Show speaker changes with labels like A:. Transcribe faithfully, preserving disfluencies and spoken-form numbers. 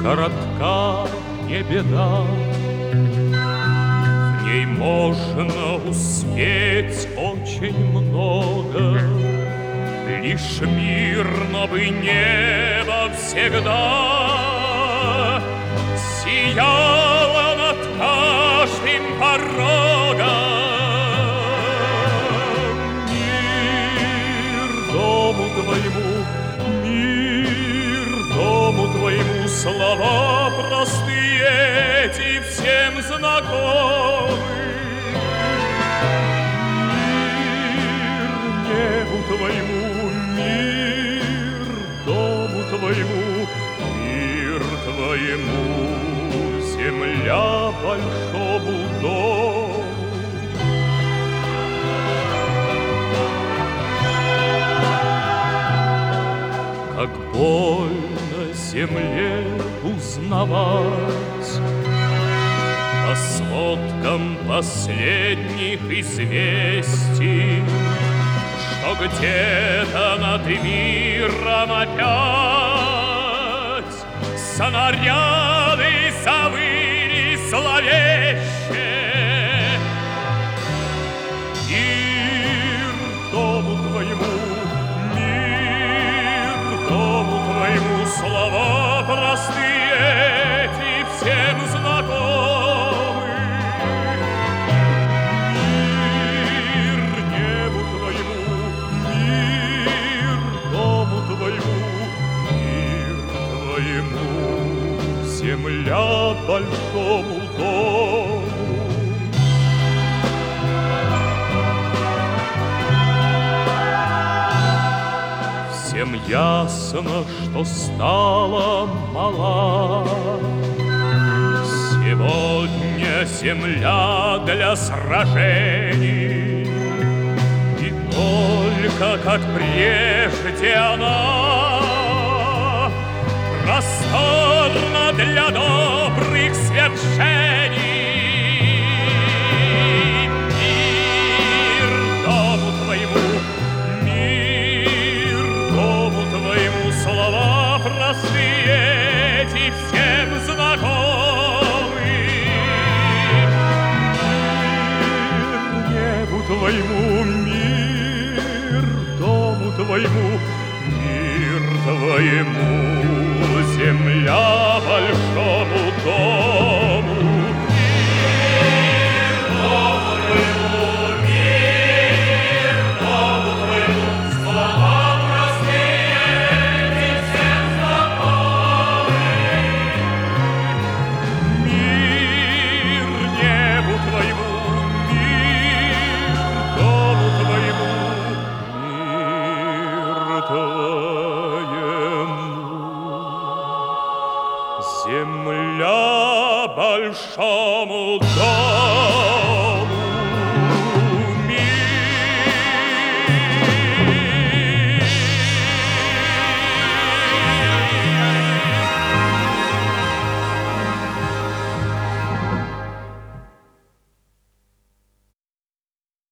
A: коротка не беда, в ней можно успеть очень много, лишь мирно бы небо всегда сияло над каждым порогом. Мир дому твоему, мир дому твоему, слова простые эти всем знакомы. Мир небу твоему, мир дому твоему, мир твоему, земля большому дому. Как больно земле узнавать по сводкам последних известий, что где-то над миром опять снаряды завыли зловеще. Мир дому твоему, мир дому твоему, слова простые эти всем знакомы. Мир небу твоему, мир дому твоему, мир твоему, земля большому дому. Всем ясно, что стала мала сегодня земля для сражений, и только как прежде она просторна для добрых свершений. Мир дому твоему, мир дому твоему, слова простые эти всем знакомы. Мир небу твоему, мир дому твоему, мир твоему, земля большому дому. Мир дому твоему, мир дому твоему, слова простые эти всем знакомы. Мир небу твоему, мир дому твоему, мир твоему, земля большому дому.